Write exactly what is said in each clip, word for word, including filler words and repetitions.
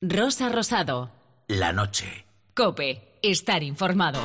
Rosa Rosado. La noche. COPE. Estar informado.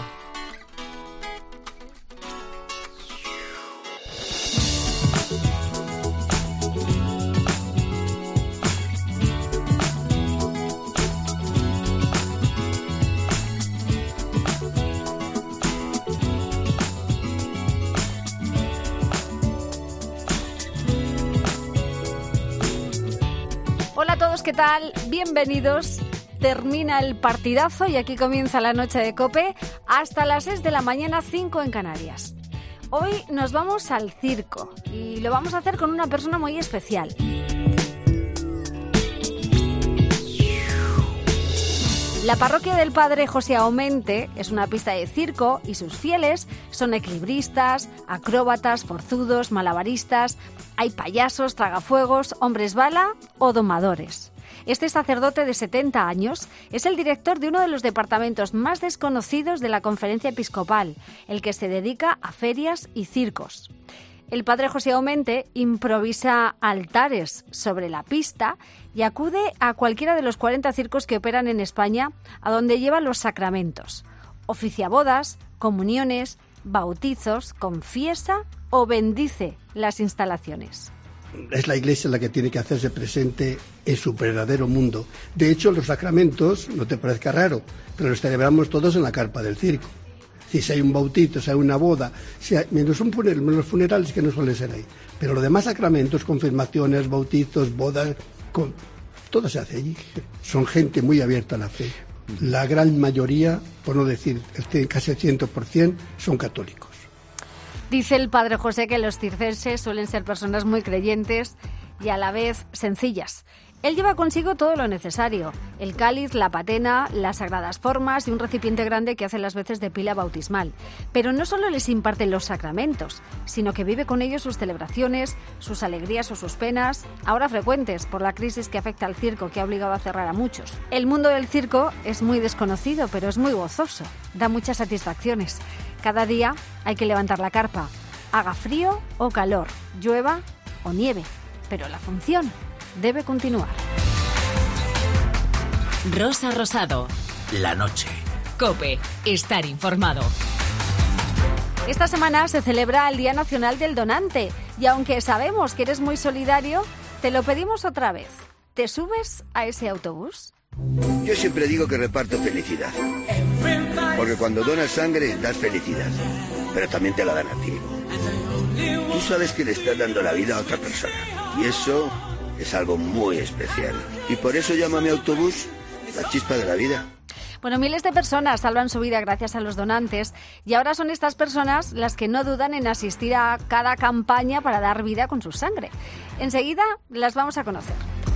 Hola a todos, ¿qué tal? Bienvenidos. Termina el partidazo y aquí comienza la noche de COPE hasta las seis de la mañana, cinco en Canarias. Hoy nos vamos al circo y lo vamos a hacer con una persona muy especial. La parroquia del Padre José Aumente es una pista de circo y sus fieles son equilibristas, acróbatas, forzudos, malabaristas. Hay payasos, tragafuegos, hombres bala o domadores. Este sacerdote de setenta años es el director de uno de los departamentos más desconocidos de la Conferencia Episcopal, el que se dedica a ferias y circos. El padre José Aumente improvisa altares sobre la pista y acude a cualquiera de los cuarenta circos que operan en España, a donde lleva los sacramentos. Oficia bodas, comuniones, bautizos, confiesa o bendice las instalaciones. Es la Iglesia la que tiene que hacerse presente en su verdadero mundo. De hecho, los sacramentos, no te parezca raro, pero los celebramos todos en la carpa del circo. Si hay un bautizo, si hay una boda, si hay, menos, un funeral, menos funerales que no suelen ser ahí. Pero los demás sacramentos, confirmaciones, bautizos, bodas, con, todo se hace allí. Son gente muy abierta a la fe. La gran mayoría, por no decir casi el cien por ciento, son católicos. Dice el padre José que los circenses suelen ser personas muy creyentes y a la vez sencillas. Él lleva consigo todo lo necesario: el cáliz, la patena, las sagradas formas y un recipiente grande que hace las veces de pila bautismal. Pero no solo les imparten los sacramentos, sino que vive con ellos sus celebraciones, sus alegrías o sus penas, ahora frecuentes por la crisis que afecta al circo, que ha obligado a cerrar a muchos. El mundo del circo es muy desconocido, pero es muy gozoso, da muchas satisfacciones. Cada día hay que levantar la carpa, haga frío o calor, llueva o nieve, pero la función debe continuar. Rosa Rosado. La noche. COPE. Estar informado. Esta semana se celebra el Día Nacional del Donante y aunque sabemos que eres muy solidario, te lo pedimos otra vez. ¿Te subes a ese autobús? Yo siempre digo que reparto felicidad. Porque cuando donas sangre, das felicidad. Pero también te la dan a ti. Tú sabes que le estás dando la vida a otra persona. Y eso es algo muy especial. Y por eso llamo a mi autobús la chispa de la vida. Bueno, miles de personas salvan su vida gracias a los donantes y ahora son estas personas las que no dudan en asistir a cada campaña para dar vida con su sangre. Enseguida las vamos a conocer.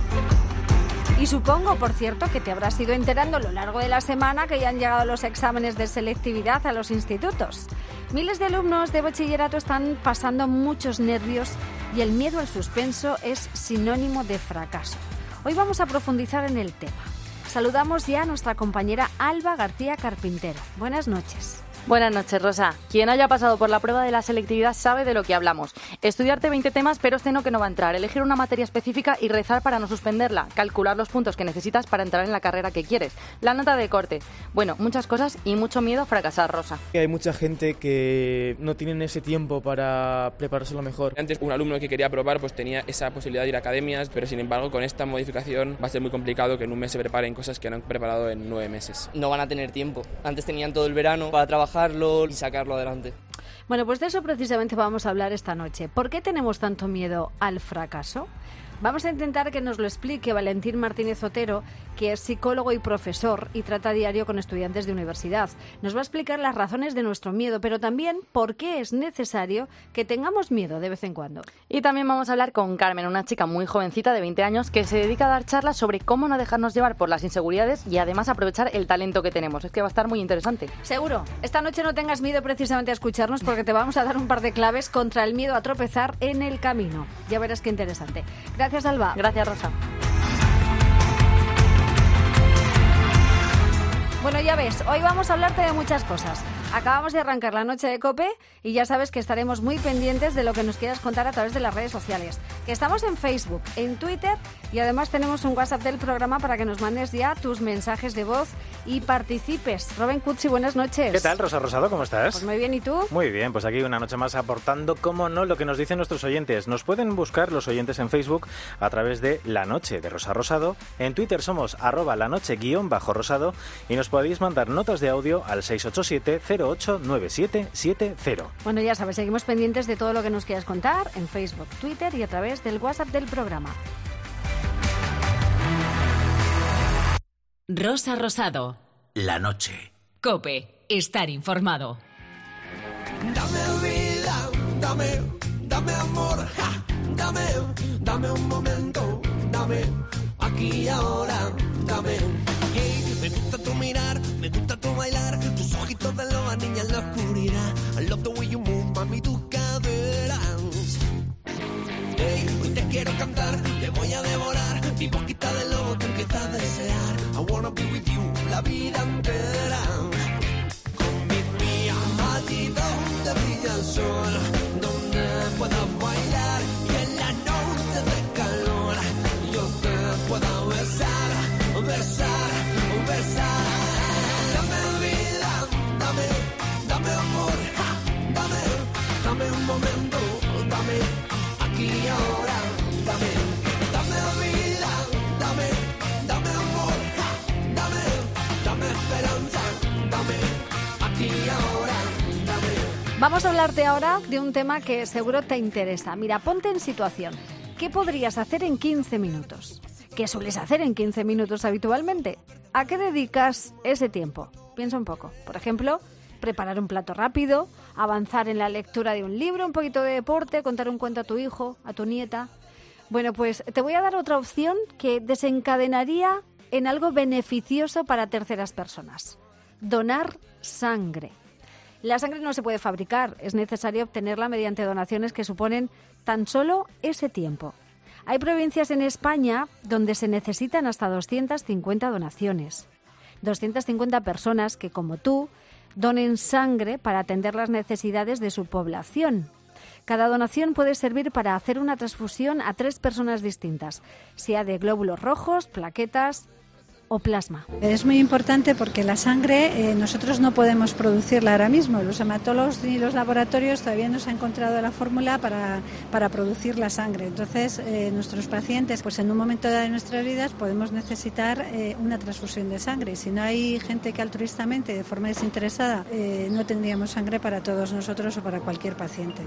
Y supongo, por cierto, que te habrás ido enterando a lo largo de la semana que ya han llegado los exámenes de selectividad a los institutos. Miles de alumnos de bachillerato están pasando muchos nervios y el miedo al suspenso es sinónimo de fracaso. Hoy vamos a profundizar en el tema. Saludamos ya a nuestra compañera Alba García Carpintero. Buenas noches. Buenas noches, Rosa. Quien haya pasado por la prueba de la selectividad sabe de lo que hablamos. Estudiarte veinte temas, pero este no que no va a entrar. Elegir una materia específica y rezar para no suspenderla. Calcular los puntos que necesitas para entrar en la carrera que quieres. La nota de corte. Bueno, muchas cosas y mucho miedo a fracasar, Rosa. Hay mucha gente que no tienen ese tiempo para prepararse lo mejor. Antes un alumno que quería probar pues tenía esa posibilidad de ir a academias, pero sin embargo con esta modificación va a ser muy complicado que en un mes se preparen cosas que no han preparado en nueve meses. No van a tener tiempo. Antes tenían todo el verano para trabajarlo y sacarlo adelante. Bueno, pues de eso precisamente vamos a hablar esta noche. ¿Por qué tenemos tanto miedo al fracaso? Vamos a intentar que nos lo explique Valentín Martínez Otero, que es psicólogo y profesor y trata a diario con estudiantes de universidad. Nos va a explicar las razones de nuestro miedo, pero también por qué es necesario que tengamos miedo de vez en cuando. Y también vamos a hablar con Carmen, una chica muy jovencita de veinte años que se dedica a dar charlas sobre cómo no dejarnos llevar por las inseguridades y además aprovechar el talento que tenemos. Es que va a estar muy interesante. Seguro. Esta noche no tengas miedo precisamente a escucharnos porque te vamos a dar un par de claves contra el miedo a tropezar en el camino. Ya verás qué interesante. Gracias, Alba. Gracias, Rosa. Bueno, ya ves, hoy vamos a hablarte de muchas cosas. Acabamos de arrancar la noche de COPE y ya sabes que estaremos muy pendientes de lo que nos quieras contar a través de las redes sociales. Que estamos en Facebook, en Twitter y además tenemos un WhatsApp del programa para que nos mandes ya tus mensajes de voz y participes. Rubén Cutsi, buenas noches. ¿Qué tal, Rosa Rosado? ¿Cómo estás? Pues muy bien, ¿y tú? Muy bien, pues aquí una noche más aportando, como no, lo que nos dicen nuestros oyentes. Nos pueden buscar los oyentes en Facebook a través de La Noche de Rosa Rosado. En Twitter somos arroba la noche guión bajo rosado y nos podéis mandar notas de audio al seis ocho siete cero ocho nueve siete siete cero. Bueno, ya sabes, seguimos pendientes de todo lo que nos quieras contar en Facebook, Twitter y a través del WhatsApp del programa. Rosa Rosado. La noche. COPE. Estar informado. Dame vida, dame, dame amor, ja, dame, dame un momento, dame, aquí y ahora, dame. Hey, me gusta tu mirar, me gusta tu bailar, tus ojitos de loba, niña en la oscuridad. I love the way you move, mami, tus caderas. Hey, hoy te quiero cantar, te voy a devorar, mi boquita de lobo te empieza a desear. I wanna be with you, la vida entera. Allí donde brilla el sol, donde puedas bailar y en la noche de calor yo te pueda besar, besar, besar. Dame vida, dame, dame amor, ja, dame, dame un momento, dame, aquí y ahora, dame, dame vida, dame, dame amor, ja, dame, dame esperanza, dame, aquí y ahora. Vamos a hablarte ahora de un tema que seguro te interesa. Mira, ponte en situación. ¿Qué podrías hacer en quince minutos? ¿Qué sueles hacer en quince minutos habitualmente? ¿A qué dedicas ese tiempo? Piensa un poco. Por ejemplo, preparar un plato rápido, avanzar en la lectura de un libro, un poquito de deporte, contar un cuento a tu hijo, a tu nieta. Bueno, pues te voy a dar otra opción que desencadenaría en algo beneficioso para terceras personas. Donar sangre. La sangre no se puede fabricar, es necesario obtenerla mediante donaciones que suponen tan solo ese tiempo. Hay provincias en España donde se necesitan hasta doscientas cincuenta donaciones. doscientas cincuenta personas que, como tú, donen sangre para atender las necesidades de su población. Cada donación puede servir para hacer una transfusión a tres personas distintas, sea de glóbulos rojos, plaquetas o plasma. Es muy importante porque la sangre eh, nosotros no podemos producirla ahora mismo. Los hematólogos y los laboratorios todavía no se han encontrado la fórmula para, para producir la sangre. Entonces, eh, nuestros pacientes, pues en un momento de nuestras vidas podemos necesitar eh, una transfusión de sangre. Y si no hay gente que altruistamente, de forma desinteresada, eh, no tendríamos sangre para todos nosotros o para cualquier paciente.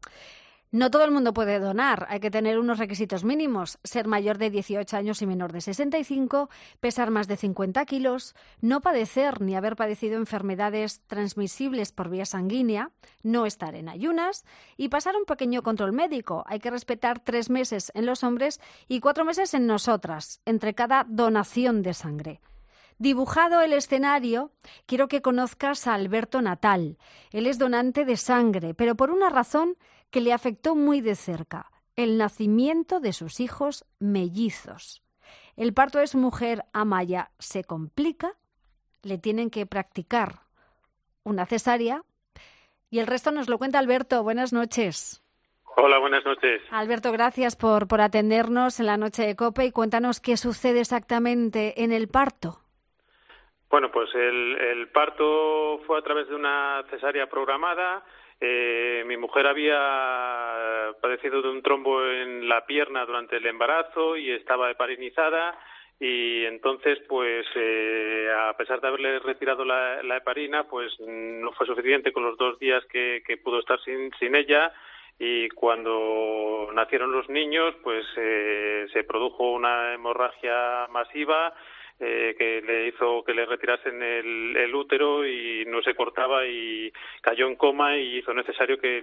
No todo el mundo puede donar, hay que tener unos requisitos mínimos, ser mayor de dieciocho años y menor de sesenta y cinco, pesar más de cincuenta kilos, no padecer ni haber padecido enfermedades transmisibles por vía sanguínea, no estar en ayunas y pasar un pequeño control médico. Hay que respetar tres meses en los hombres y cuatro meses en nosotras, entre cada donación de sangre. Dibujado el escenario, quiero que conozcas a Alberto Natal. Él es donante de sangre, pero por una razón que le afectó muy de cerca, el nacimiento de sus hijos mellizos. El parto de su mujer, Amaya, se complica, le tienen que practicar una cesárea y el resto nos lo cuenta Alberto. Buenas noches. Hola, buenas noches. Alberto, gracias por, por atendernos en la noche de COPE y cuéntanos qué sucede exactamente en el parto. Bueno, pues el, el parto fue a través de una cesárea programada. Eh, mi mujer había padecido de un trombo en la pierna durante el embarazo y estaba heparinizada y entonces, pues, eh, a pesar de haberle retirado la, la heparina, pues no fue suficiente con los dos días que, que pudo estar sin, sin ella y cuando nacieron los niños, pues eh, se produjo una hemorragia masiva Eh, que le hizo que le retirasen el, el útero y no se cortaba y cayó en coma y hizo necesario que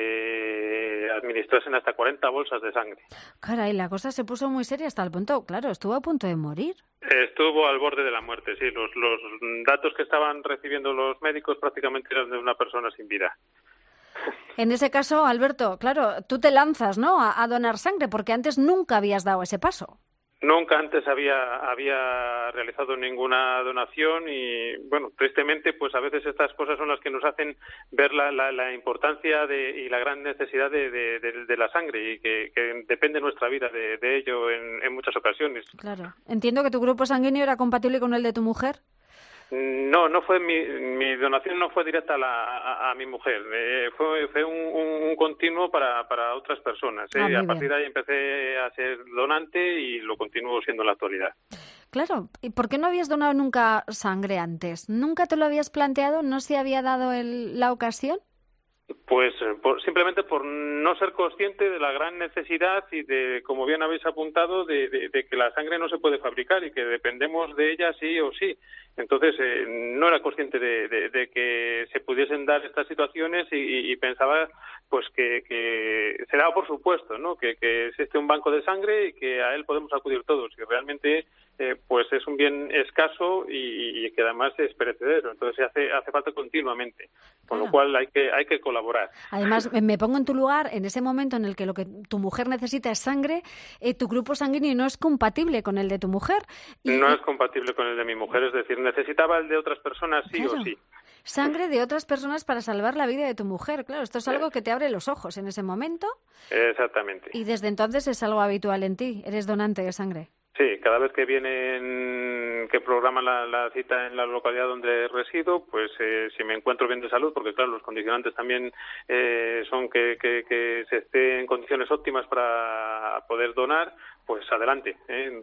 le administrasen hasta cuarenta bolsas de sangre. Caray, la cosa se puso muy seria hasta el punto, claro, estuvo a punto de morir. Estuvo al borde de la muerte, sí. Los, los datos que estaban recibiendo los médicos prácticamente eran de una persona sin vida. En ese caso, Alberto, claro, tú te lanzas, ¿no?, a, a donar sangre porque antes nunca habías dado ese paso. Nunca antes había había realizado ninguna donación y, bueno, tristemente, pues a veces estas cosas son las que nos hacen ver la, la, la importancia de, y la gran necesidad de, de, de, de la sangre y que, que depende nuestra vida de, de ello en, en muchas ocasiones. Claro. Entiendo que tu grupo sanguíneo era compatible con el de tu mujer. No, no fue mi, mi donación no fue directa a, la, a, a mi mujer, eh, fue, fue un, un, un continuo para, para otras personas. Eh. Ah, a partir bien. de ahí empecé a ser donante y lo continúo siendo en la actualidad. Claro, ¿y por qué no habías donado nunca sangre antes? ¿Nunca te lo habías planteado? ¿No se había dado el, la ocasión? Pues por, simplemente por no ser consciente de la gran necesidad y de, como bien habéis apuntado, de, de, de que la sangre no se puede fabricar y que dependemos de ella sí o sí. Entonces, eh, no era consciente de, de, de que se pudiesen dar estas situaciones y, y pensaba pues que, que se daba por supuesto, ¿no? Que, que existe un banco de sangre y que a él podemos acudir todos. Y realmente eh, pues es un bien escaso y, y que además es perecedero. Entonces hace hace falta continuamente. Con Claro. lo cual hay que hay que colaborar. Además, me pongo en tu lugar, en ese momento en el que lo que tu mujer necesita es sangre, eh, tu grupo sanguíneo no es compatible con el de tu mujer. Y, No es compatible con el de mi mujer, es decir, necesitaba el de otras personas sí Claro. o sí. Sangre de otras personas para salvar la vida de tu mujer. Claro, esto es algo que te abre los ojos en ese momento Exactamente. y desde entonces es algo habitual en ti. Eres donante de sangre. Sí, cada vez que vienen, que programan la, la cita en la localidad donde resido, pues eh, si me encuentro bien de salud, porque claro, los condicionantes también eh, son que, que, que se esté en condiciones óptimas para poder donar, pues adelante. ¿eh?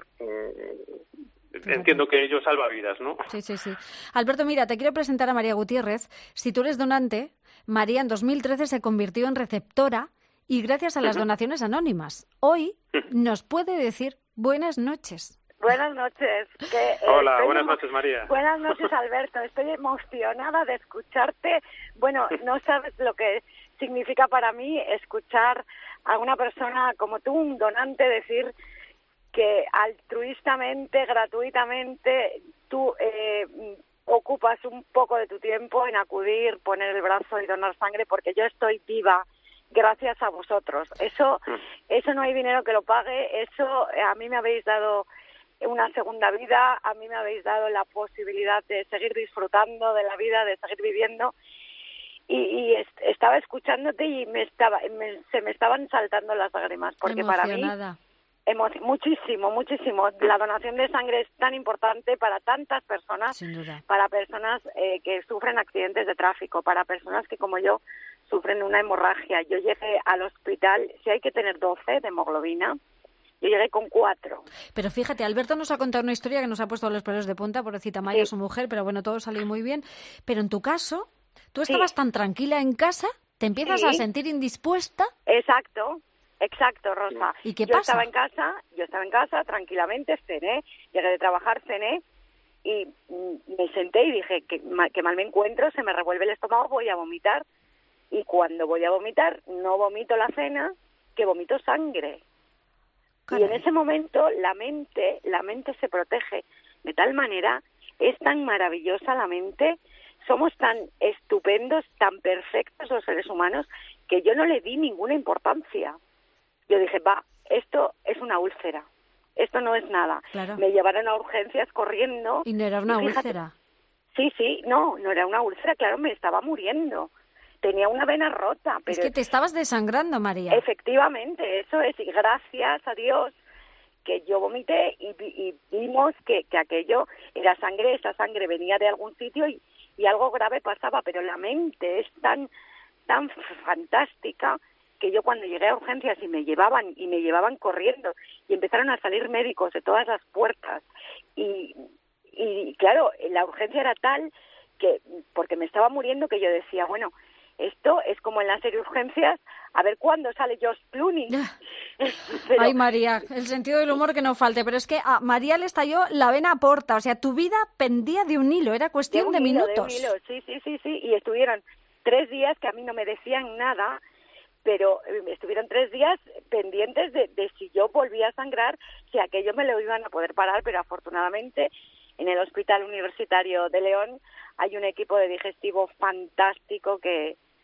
Entiendo que ello salva vidas, ¿no? Sí, sí, sí. Alberto, mira, te quiero presentar a María Gutiérrez. Si tú eres donante, María en dos mil trece se convirtió en receptora y gracias a las donaciones anónimas, hoy nos puede decir buenas noches. Buenas noches. Que, eh, Hola, estoy buenas emo- noches, María. Buenas noches, Alberto. Estoy emocionada de escucharte. Bueno, no sabes lo que significa para mí escuchar a una persona como tú, un donante, decir que altruistamente, gratuitamente, tú eh, ocupas un poco de tu tiempo en acudir, poner el brazo y donar sangre, porque yo estoy viva gracias a vosotros. Eso, eso no hay dinero que lo pague. Eso eh, a mí me habéis dado una segunda vida, a mí me habéis dado la posibilidad de seguir disfrutando de la vida, de seguir viviendo. Y, y est- estaba escuchándote y me estaba, me- se me estaban saltando las lágrimas, porque para mí Emocionada. Emo- muchísimo, muchísimo. La donación de sangre es tan importante para tantas personas, Sin duda. para personas eh, que sufren accidentes de tráfico, para personas que como yo sufren una hemorragia. Yo llegué al hospital, si hay que tener doce de hemoglobina, yo llegué con cuatro. Pero fíjate, Alberto nos ha contado una historia que nos ha puesto los pelos de punta, pobrecita Maya, su mujer, pero bueno, todo salió muy bien. Pero en tu caso, tú estabas tan tranquila en casa, te empiezas Sí. a sentir indispuesta. Exacto. Exacto, Rosa. ¿Y qué yo pasa? estaba en casa, yo estaba en casa tranquilamente, cené, llegué de trabajar, cené y mm, me senté y dije que, ma- que mal me encuentro, se me revuelve el estómago, voy a vomitar. Y cuando voy a vomitar, no vomito la cena, que vomito sangre. Y en ese momento la mente, la mente se protege de tal manera, es tan maravillosa la mente, somos tan estupendos, tan perfectos los seres humanos, que yo no le di ninguna importancia. Yo dije, va, esto es una úlcera, esto no es nada. Claro. Me llevaron a urgencias corriendo. Y no era una y fíjate- úlcera. Sí, sí, no, no era una úlcera, claro, me estaba muriendo. Tenía una vena rota, pero Es que te estabas desangrando, María. efectivamente, eso es, y gracias a Dios que yo vomité y, vi- y vimos que, que aquello era sangre, esa sangre venía de algún sitio y, y algo grave pasaba, pero la mente es tan, tan fantástica que yo cuando llegué a urgencias y me llevaban y me llevaban corriendo y empezaron a salir médicos de todas las puertas y, y claro, la urgencia era tal que, porque me estaba muriendo, que yo decía, bueno, esto es como en la serie Urgencias, a ver cuándo sale George Clooney. Pero- Ay, María, el sentido del humor que no falte. Pero es que a María le estalló la vena porta. O sea, tu vida pendía de un hilo. Era cuestión un de, hilo, minutos. de un hilo, sí, sí, sí, sí. Y estuvieron tres días que a mí no me decían nada, pero eh, estuvieron tres días pendientes de, de si yo volvía a sangrar, si aquello me lo iban a poder parar, pero afortunadamente en el Hospital Universitario de León hay un equipo de digestivo fantástico que,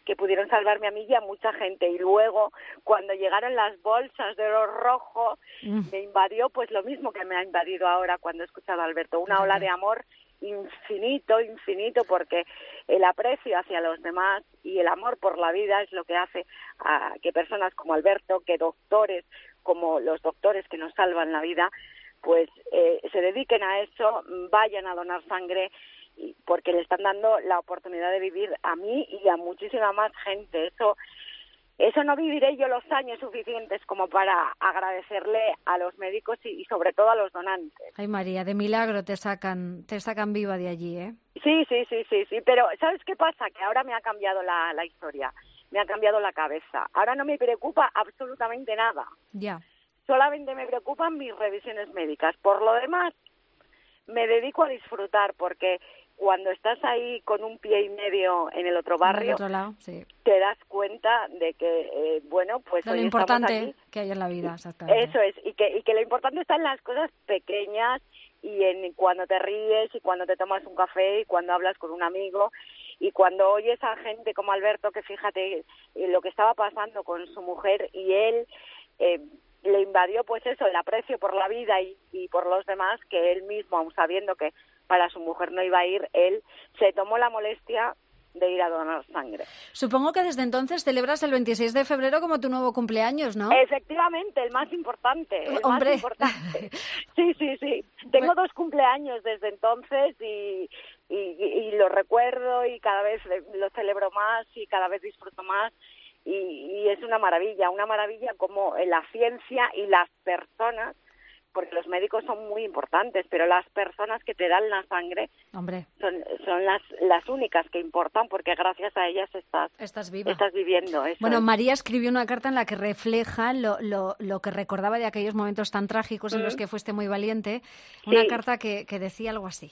que pudieron salvarme a mí y a mucha gente. Y luego, cuando llegaron las bolsas de oro rojo, mm. me invadió pues lo mismo que me ha invadido ahora cuando he escuchado a Alberto, una ola de amor infinito, infinito, porque el aprecio hacia los demás y el amor por la vida es lo que hace a que personas como Alberto, que doctores, como los doctores que nos salvan la vida, pues eh, se dediquen a eso, vayan a donar sangre, porque le están dando la oportunidad de vivir a mí y a muchísima más gente. Eso eso no viviré yo los años suficientes como para agradecerle a los médicos y, y sobre todo a los donantes. Ay, María, de milagro te sacan te sacan viva de allí, ¿eh? Sí, sí, sí, sí, sí, pero ¿sabes qué pasa? Que ahora me ha cambiado la, la historia, me ha cambiado la cabeza. Ahora no me preocupa absolutamente nada. Ya. Solamente me preocupan mis revisiones médicas. Por lo demás, me dedico a disfrutar, porque cuando estás ahí con un pie y medio en el otro barrio, en otro lado, sí. te das cuenta de que, eh, bueno, pues de hoy lo importante estamos aquí. que hay en la vida, exactamente. Eso es, y que, y que lo importante está en las cosas pequeñas y en cuando te ríes y cuando te tomas un café y cuando hablas con un amigo y cuando oyes a gente como Alberto, que fíjate eh, lo que estaba pasando con su mujer y él... Eh, le invadió pues eso, el aprecio por la vida y, y por los demás, que él mismo, aun sabiendo que para su mujer no iba a ir, él se tomó la molestia de ir a donar sangre. Supongo que desde entonces celebras el veintiséis de febrero como tu nuevo cumpleaños, ¿no? Efectivamente, el más importante, el Hombre. más importante. Sí, sí, sí. Tengo dos cumpleaños desde entonces y, y, y lo recuerdo y cada vez lo celebro más y cada vez disfruto más. Y, y es una maravilla, una maravilla como la ciencia y las personas, porque los médicos son muy importantes, pero las personas que te dan la sangre Hombre. son, son las, las únicas que importan, porque gracias a ellas estás, estás, viva. estás viviendo. Eso bueno, es. María escribió una carta en la que refleja lo, lo, lo que recordaba de aquellos momentos tan trágicos mm. en los que fuiste muy valiente, una sí. carta que, que decía algo así.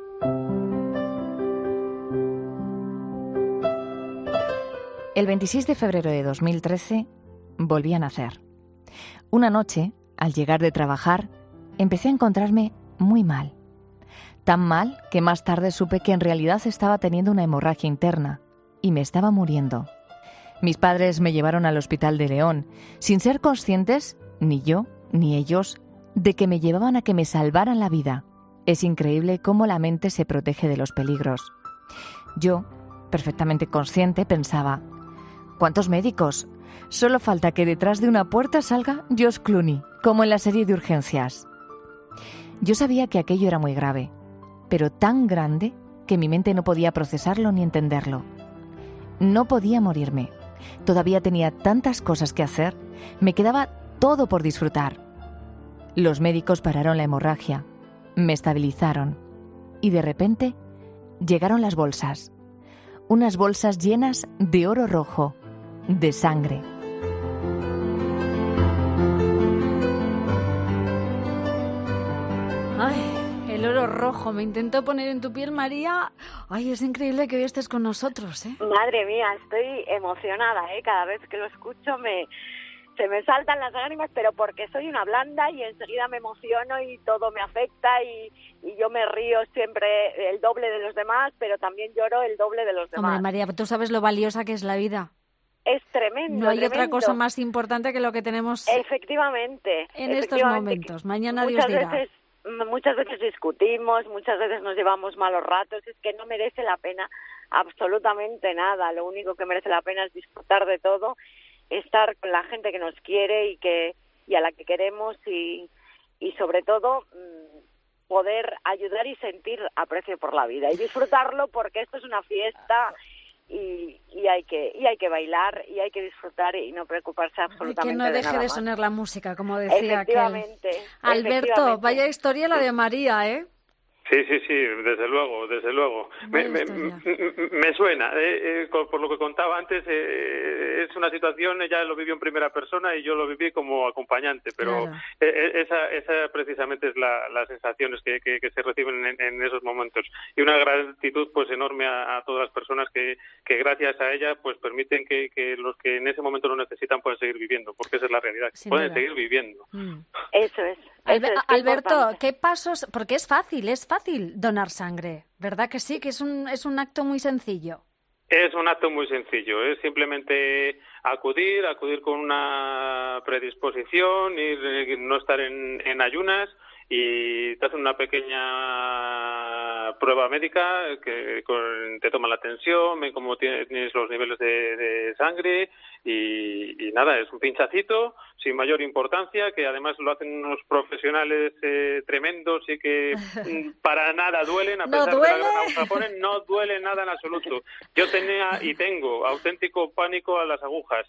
El veintiséis de febrero de dos mil trece volví a nacer. Una noche, al llegar de trabajar, empecé a encontrarme muy mal. Tan mal que más tarde supe que en realidad estaba teniendo una hemorragia interna y me estaba muriendo. Mis padres me llevaron al hospital de León, sin ser conscientes, ni yo ni ellos, de que me llevaban a que me salvaran la vida. Es increíble cómo la mente se protege de los peligros. Yo, perfectamente consciente, pensaba: ¿cuántos médicos? Solo falta que detrás de una puerta salga George Clooney, como en la serie de Urgencias. Yo sabía que aquello era muy grave, pero tan grande que mi mente no podía procesarlo ni entenderlo. No podía morirme. Todavía tenía tantas cosas que hacer. Me quedaba todo por disfrutar. Los médicos pararon la hemorragia, me estabilizaron y de repente llegaron las bolsas. Unas bolsas llenas de oro rojo, de sangre. Ay, el oro rojo. Me intento poner en tu piel, María. Ay, es increíble que hoy estés con nosotros, ¿eh? Madre mía, estoy emocionada, ¿eh? Cada vez que lo escucho me... se me saltan las lágrimas, pero porque soy una blanda y enseguida me emociono y todo me afecta y, y yo me río siempre el doble de los demás, pero también lloro el doble de los demás. Hombre, María, tú sabes lo valiosa que es la vida. Es tremendo. No hay tremendo. otra cosa más importante que lo que tenemos efectivamente, en efectivamente, estos momentos. Mañana Dios dirá. Veces, muchas veces discutimos, muchas veces nos llevamos malos ratos, es que no merece la pena absolutamente nada. Lo único que merece la pena es disfrutar de todo, estar con la gente que nos quiere y que y a la que queremos y, y sobre todo poder ayudar y sentir aprecio por la vida y disfrutarlo, porque esto es una fiesta y, y hay que y hay que bailar y hay que disfrutar y no preocuparse absolutamente de nada. Que no deje de, de sonar la música, como decía aquel. Efectivamente. Alberto, efectivamente. Vaya historia la de María, ¿eh? Sí, sí, sí, desde luego, desde luego. Me, me, me suena, eh, eh, por lo que contaba antes, eh, es una situación, ella lo vivió en primera persona y yo lo viví como acompañante, pero claro. eh, esa, esa precisamente es la, las sensaciones que, que, que se reciben en, en esos momentos. Y una gratitud pues enorme a, a todas las personas que, que gracias a ella pues permiten que, que los que en ese momento lo necesitan puedan seguir viviendo, porque esa es la realidad, que pueden duda. seguir viviendo. Mm. Eso es. Albe- eso es Alberto, importante. ¿qué pasos? Porque es fácil, es fácil donar sangre, ¿verdad que sí? Que es un es un acto muy sencillo. Es un acto muy sencillo, es simplemente acudir, acudir con una predisposición, ir, no estar en, en ayunas, y te hacen una pequeña prueba médica que con, te toman la tensión, ven cómo tienes los niveles de, de sangre y, y nada, es un pinchacito sin mayor importancia, que además lo hacen unos profesionales eh, tremendos y que para nada duelen, a ¿No pesar duele? de la gran aguja que ponen, no duele nada en absoluto. Yo tenía y tengo auténtico pánico a las agujas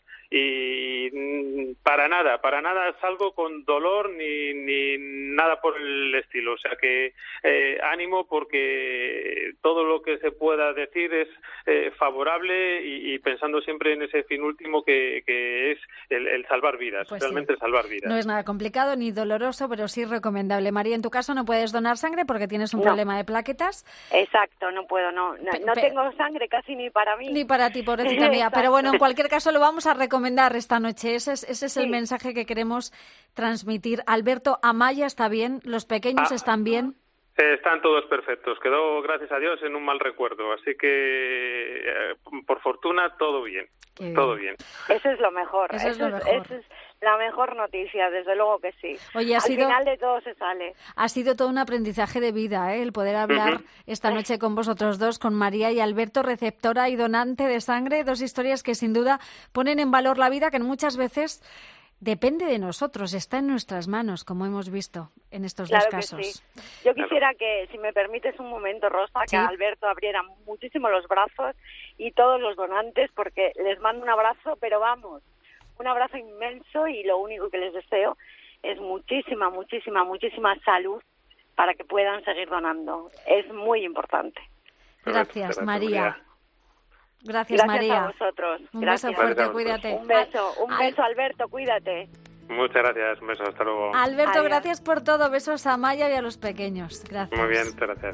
y mm, para nada, para nada salgo con dolor ni, ni nada por el estilo. O sea que eh, ánimo, porque todo lo que se pueda decir es eh, favorable y, y pensando siempre en ese fin último que, que es el, el salvar vidas, Pues realmente sí. el salvar vidas. No es nada complicado ni doloroso, pero sí recomendable. María, en tu caso no puedes donar sangre porque tienes un No. problema de plaquetas. Exacto, no puedo, no, no, Pe- no pe- tengo sangre casi ni para mí. Ni para ti, pobrecita mía. Exacto. Pero bueno, en cualquier caso lo vamos a recomendar esta noche. Ese es, ese es el Sí. mensaje que queremos transmitir. Alberto, Amaya está bien, los pequeños Ah. están bien. Eh, Están todos perfectos. Quedó, gracias a Dios, en un mal recuerdo. Así que, eh, por fortuna, todo bien. Qué bien. Todo bien. Eso es lo mejor. Eso es lo mejor. Eso es la mejor noticia, desde luego que sí. Oye, ha Al sido- final de todo se sale. Ha sido todo un aprendizaje de vida, ¿eh? El poder hablar Ujú. esta noche con vosotros dos, con María y Alberto, receptora y donante de sangre, dos historias que sin duda ponen en valor la vida, que muchas veces depende de nosotros, está en nuestras manos, como hemos visto en estos Claro dos que casos. sí. Yo quisiera que, si me permites un momento, Rosa, Sí. que Alberto abriera muchísimo los brazos y todos los donantes, porque les mando un abrazo, pero vamos, un abrazo inmenso, y lo único que les deseo es muchísima, muchísima, muchísima salud para que puedan seguir donando. Es muy importante. Gracias, María. Gracias, Gracias María. a vosotros. Un Gracias. beso fuerte, Gracias a vosotros. cuídate. Un beso, un Al- beso, Alberto, cuídate. Muchas gracias. Un beso. Hasta luego. Alberto, Adiós. gracias por todo. Besos a Maya y a los pequeños. Gracias. Muy bien, muchas gracias.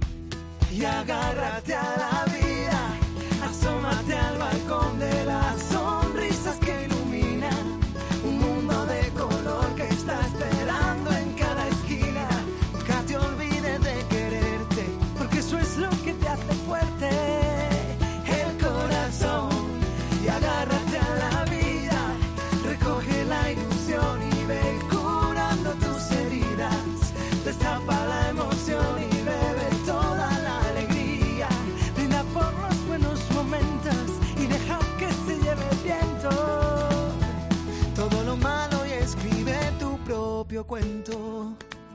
Y agárrate a la vida, asómate al balcón de las sonrisas que iluminan un mundo de color que está esperando en cada esquina. Nunca te olvides de quererte, porque eso es lo que te hace fuerte, el corazón. Y agárrate a la vida, recoge la ilusión y ve curando tus heridas. Destapa la emoción y bebe toda la alegría. Brinda por los buenos momentos y deja que se lleve el viento todo lo malo y escribe tu propio cuento.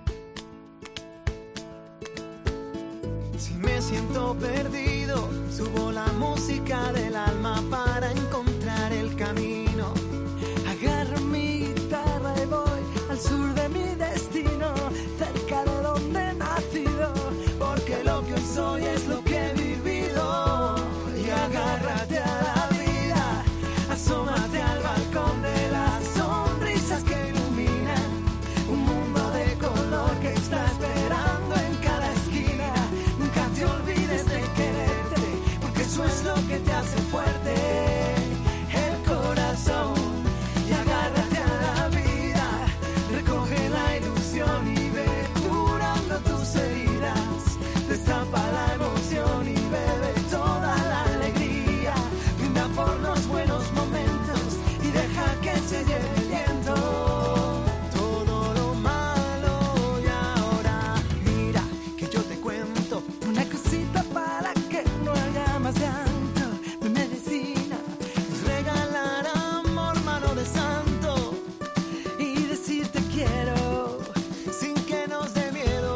Si me siento perdido, subo la música del alma para encontrar el camino. Agarro mi guitarra y voy al sur de mi destino, cerca de donde he nacido, porque lo que hoy soy es lo que he vivido. Y agárrate a la vida, asómate al balcón de las sonrisas que iluminan un mundo de color que está esperando en cada esquina. Nunca te olvides de quererte, porque eso es lo que te hace fuerte, el corazón. Y agárrate a la vida, recoge la ilusión y ve curando tus heridas. Destapa la emoción y bebe toda la alegría. Brinda por los buenos momentos y deja que se lleve el viento todo lo malo. Y ahora mira que yo te cuento una cosita para que no haya más llanto. Mi medicina es regalar amor, mano de santo, y decirte quiero sin que nos dé miedo.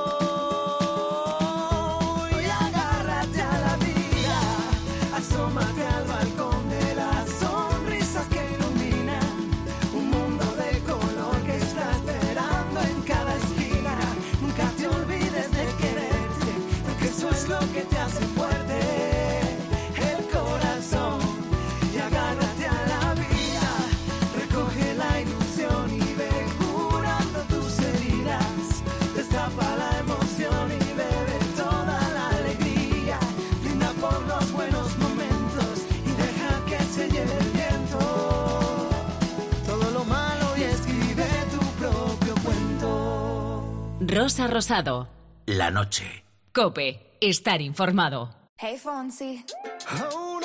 Y agárrate a la vida, asómate al balcón de las sonrisas que iluminan un mundo de color que está esperando en cada esquina. Nunca te olvides de quererte, porque eso es lo que te hace fuerte, el corazón. Y agárrate a la vida, recoge la ilusión y ve curando tus heridas. Destapa la emoción y bebe toda la alegría. Brinda por los buenos momentos y deja que se lleve el viento todo lo malo y escribe tu propio cuento. Rosa Rosado. La noche. Cope. Estar informado. Hey, Fonzie. Oh,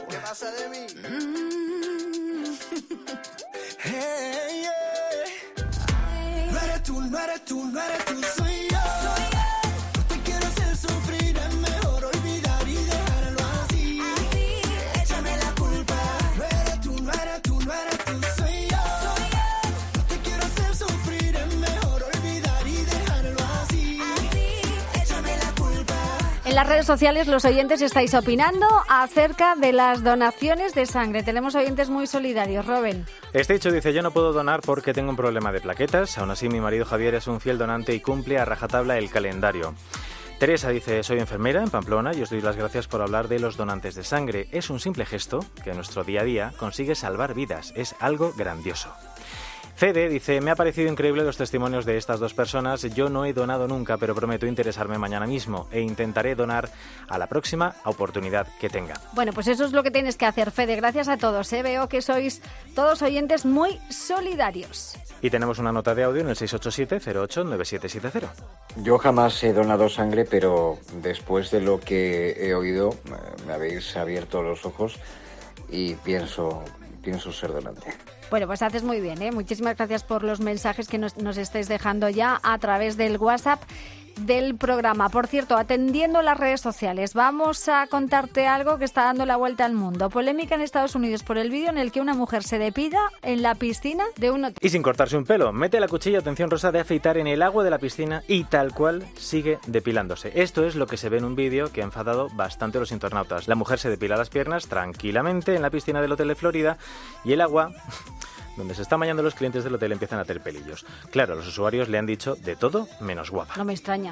¿Qué pasa de mí? Mm. Hey, yeah. No eres tú, no eres tú, no eres tú, soy yo. Soy yo. No te quiero hacer sufrir, es mejor olvidar y dejarlo así. Así. Échame la culpa. No eres tú, no eres tú, no eres tú, soy yo. Soy yo. No te quiero hacer sufrir, es mejor olvidar y dejarlo así. Así. Échame la culpa. En las redes sociales los oyentes estáis opinando acerca de las donaciones de sangre. Tenemos oyentes muy solidarios. Robin. Este hecho dice: yo no puedo donar porque tengo un problema de plaquetas. Aún así mi marido Javier es un fiel donante y cumple a rajatabla el calendario. Teresa dice: soy enfermera en Pamplona y os doy las gracias por hablar de los donantes de sangre. Es un simple gesto que en nuestro día a día consigue salvar vidas. Es algo grandioso. Fede dice: me ha parecido increíble los testimonios de estas dos personas. Yo no he donado nunca, pero prometo interesarme mañana mismo e intentaré donar a la próxima oportunidad que tenga. Bueno, pues eso es lo que tienes que hacer, Fede. Gracias a todos, ¿eh? Veo que sois todos oyentes muy solidarios. Y tenemos una nota de audio en el seis ocho siete cero ocho nueve siete siete cero. Yo jamás he donado sangre, pero después de lo que he oído, me habéis abierto los ojos y pienso, pienso ser donante. Bueno, pues haces muy bien, ¿eh? Muchísimas gracias por los mensajes que nos, nos estáis dejando ya a través del WhatsApp del programa. Por cierto, atendiendo las redes sociales, vamos a contarte algo que está dando la vuelta al mundo. Polémica en Estados Unidos por el vídeo en el que una mujer se depila en la piscina de un hotel. Y sin cortarse un pelo, mete la cuchilla, atención Rosa, de afeitar en el agua de la piscina y tal cual sigue depilándose. Esto es lo que se ve en un vídeo que ha enfadado bastante a los internautas. La mujer se depila las piernas tranquilamente en la piscina del hotel de Florida y el agua... donde se están bañando los clientes del hotel empiezan a tener pelillos. Claro, los usuarios le han dicho de todo menos guapa. No me extraña.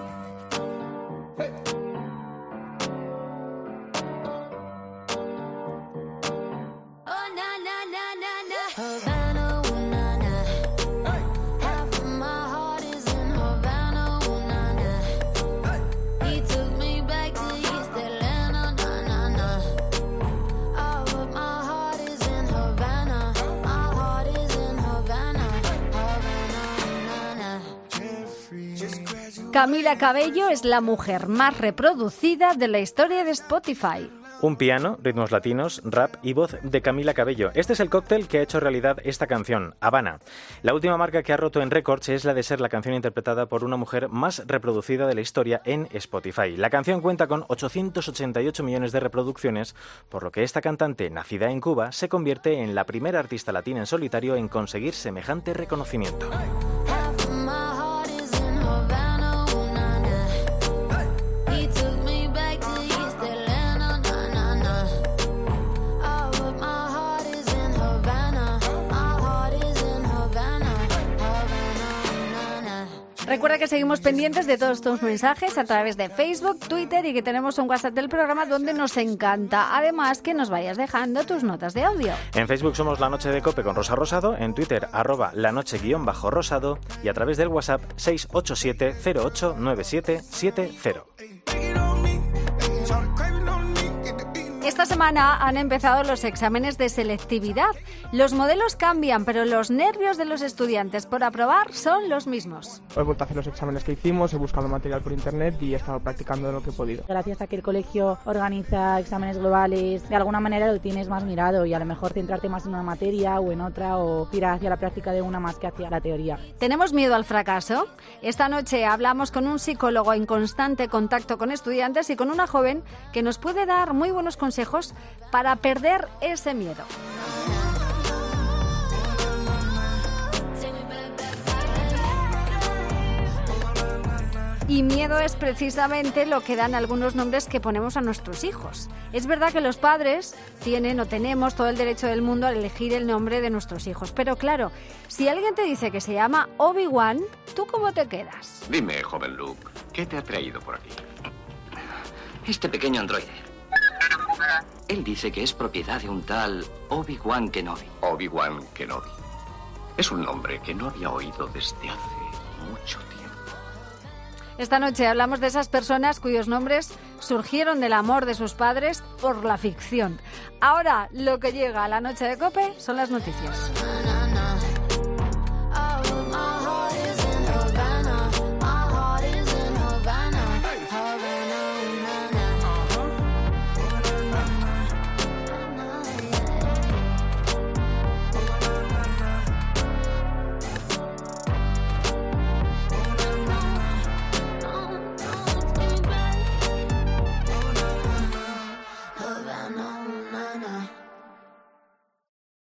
Camila Cabello es la mujer más reproducida de la historia de Spotify. Un piano, ritmos latinos, rap y voz de Camila Cabello. Este es el cóctel que ha hecho realidad esta canción, Habana. La última marca que ha roto en récords es la de ser la canción interpretada por una mujer más reproducida de la historia en Spotify. La canción cuenta con ochocientos ochenta y ocho millones de reproducciones, por lo que esta cantante, nacida en Cuba, se convierte en la primera artista latina en solitario en conseguir semejante reconocimiento. Recuerda que seguimos pendientes de todos tus mensajes a través de Facebook, Twitter y que tenemos un WhatsApp del programa donde nos encanta. Además, que nos vayas dejando tus notas de audio. En Facebook somos La Noche de Cope con Rosa Rosado, en Twitter arroba la noche guión bajo rosado y a través del WhatsApp seis ocho siete cero ocho nueve siete siete cero. Esta semana han empezado los exámenes de selectividad. Los modelos cambian, pero los nervios de los estudiantes por aprobar son los mismos. He vuelto a hacer los exámenes que hicimos, he buscado material por internet y he estado practicando lo que he podido. Gracias a que el colegio organiza exámenes globales, de alguna manera lo tienes más mirado y a lo mejor centrarte más en una materia o en otra o tirar hacia la práctica de una más que hacia la teoría. ¿Tenemos miedo al fracaso? Esta noche hablamos con un psicólogo en constante contacto con estudiantes y con una joven que nos puede dar muy buenos consejos para perder ese miedo. Y miedo es precisamente lo que dan algunos nombres que ponemos a nuestros hijos. Es verdad que los padres tienen o tenemos todo el derecho del mundo a elegir el nombre de nuestros hijos. Pero claro, si alguien te dice que se llama Obi-Wan, ¿tú cómo te quedas? Dime, joven Luke, ¿qué te ha traído por aquí? Este pequeño androide. Él dice que es propiedad de un tal Obi-Wan Kenobi. Obi-Wan Kenobi. Es un nombre que no había oído desde hace mucho tiempo. Esta noche hablamos de esas personas cuyos nombres surgieron del amor de sus padres por la ficción. Ahora, lo que llega a la noche de Cope son las noticias.